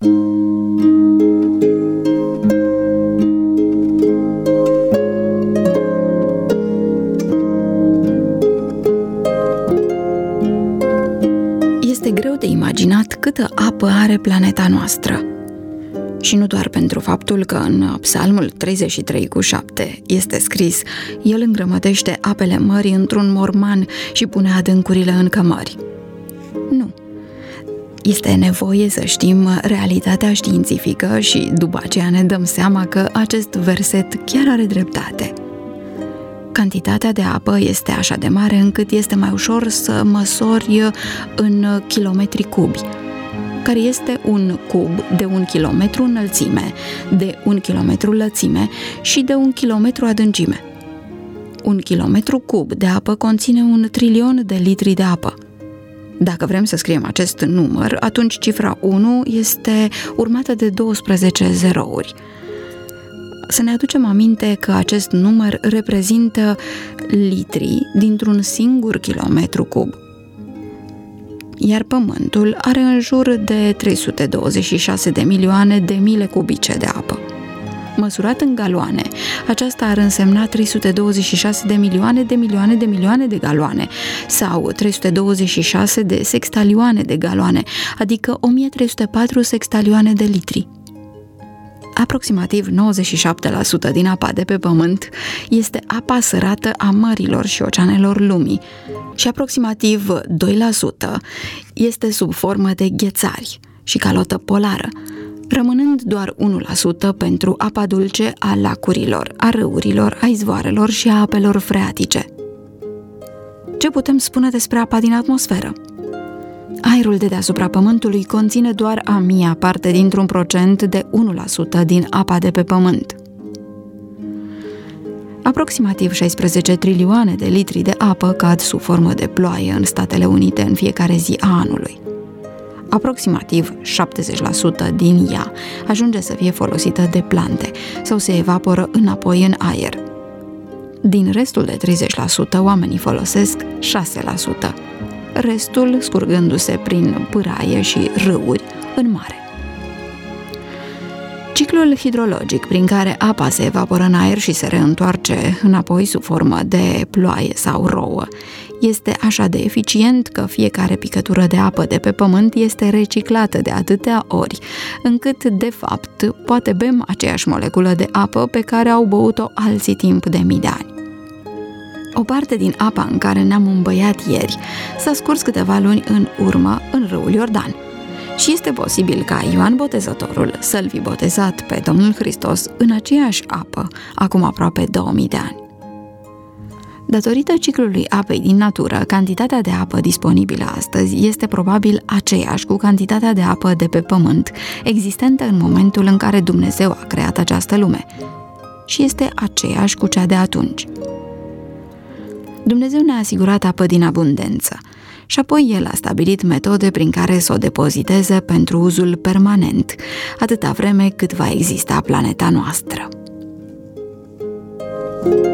Este greu de imaginat câtă apă are planeta noastră. Și nu doar pentru faptul că în Psalmul 33:7 este scris: El îngrămădește apele mării într-un morman și pune adâncurile în cămări. Nu. Este nevoie să știm realitatea științifică și după aceea ne dăm seama că acest verset chiar are dreptate. Cantitatea de apă este așa de mare încât este mai ușor să măsori în kilometri cubi, care este un cub de 1 kilometru înălțime, de 1 kilometru lățime și de 1 kilometru adâncime. 1 kilometru cub de apă conține 1 trilion de litri de apă. Dacă vrem să scriem acest număr, atunci cifra 1 este urmată de 12 zerouri. Să ne aducem aminte că acest număr reprezintă litri dintr-un singur kilometru cub. Iar Pământul are în jur de 326 de milioane de mile cubice de apă. Măsurat în galoane, aceasta ar însemna 326 de milioane de galoane sau 326 de sextalioane de galoane, adică 1304 sextalioane de litri. Aproximativ 97% din apa de pe Pământ este apa sărată a mărilor și oceanelor lumii și aproximativ 2% este sub formă de ghețari și calotă polară, rămânând doar 1% pentru apa dulce a lacurilor, a râurilor, a izvoarelor și a apelor freatice. Ce putem spune despre apa din atmosferă? Aerul de deasupra Pământului conține doar a mia parte dintr-un procent de 1% din apa de pe Pământ. Aproximativ 16 trilioane de litri de apă cad sub formă de ploaie în Statele Unite în fiecare zi a anului. Aproximativ 70% din ea ajunge să fie folosită de plante sau se evaporă înapoi în aer. Din restul de 30%, oamenii folosesc 6%. Restul scurgându-se prin pâraie și râuri în mare. Ciclul hidrologic prin care apa se evaporă în aer și se reîntoarce înapoi sub formă de ploaie sau rouă este așa de eficient că fiecare picătură de apă de pe Pământ este reciclată de atâtea ori, încât, de fapt, poate bem aceeași moleculă de apă pe care au băut-o alții timp de mii de ani. O parte din apa în care ne-am îmbăiat ieri s-a scurs câteva luni în urmă în râul Iordan și este posibil ca Ioan Botezătorul să-L fi botezat pe Domnul Hristos în aceeași apă acum aproape 2000 de ani. Datorită ciclului apei din natură, cantitatea de apă disponibilă astăzi este probabil aceeași cu cantitatea de apă de pe Pământ, existentă în momentul în care Dumnezeu a creat această lume, și este aceeași cu cea de atunci. Dumnezeu ne-a asigurat apă din abundență și apoi El a stabilit metode prin care să o depoziteze pentru uzul permanent, atâta vreme cât va exista planeta noastră.